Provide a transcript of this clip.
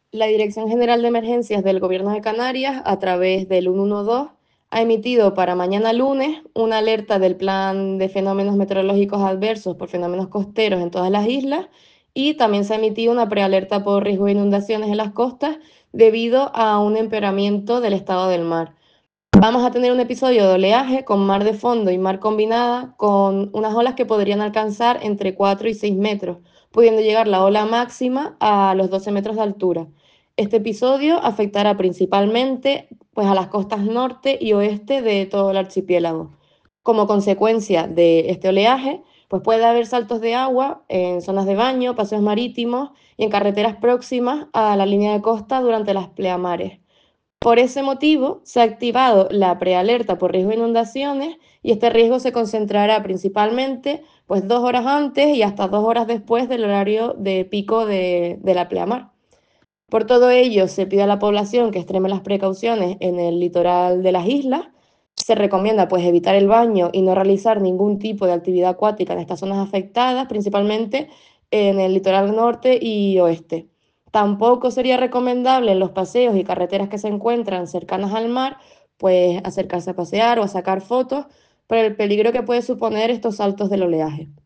La Dirección General de Emergencias del Gobierno de Canarias, a través del 112, ha emitido para mañana lunes una alerta del Plan de Fenómenos Meteorológicos Adversos por fenómenos costeros en todas las islas y también se ha emitido una prealerta por riesgo de inundaciones en las costas debido a un empeoramiento del estado del mar. Vamos a tener un episodio de oleaje con mar de fondo y mar combinada, con unas olas que podrían alcanzar entre 4 y 6 metros, pudiendo llegar la ola máxima a los 12 metros de altura. Este episodio afectará principalmente pues, a las costas norte y oeste de todo el archipiélago. Como consecuencia de este oleaje, pues puede haber saltos de agua en zonas de baño, paseos marítimos y en carreteras próximas a la línea de costa durante las pleamares. Por ese motivo, se ha activado la prealerta por riesgo de inundaciones y este riesgo se concentrará principalmente pues 2 horas antes y hasta 2 horas después del horario de pico de la pleamar. Por todo ello, se pide a la población que extreme las precauciones en el litoral de las islas. Se recomienda pues evitar el baño y no realizar ningún tipo de actividad acuática en estas zonas afectadas, principalmente en el litoral norte y oeste. Tampoco sería recomendable en los paseos y carreteras que se encuentran cercanas al mar, pues acercarse a pasear o a sacar fotos por el peligro que puede suponer estos saltos del oleaje.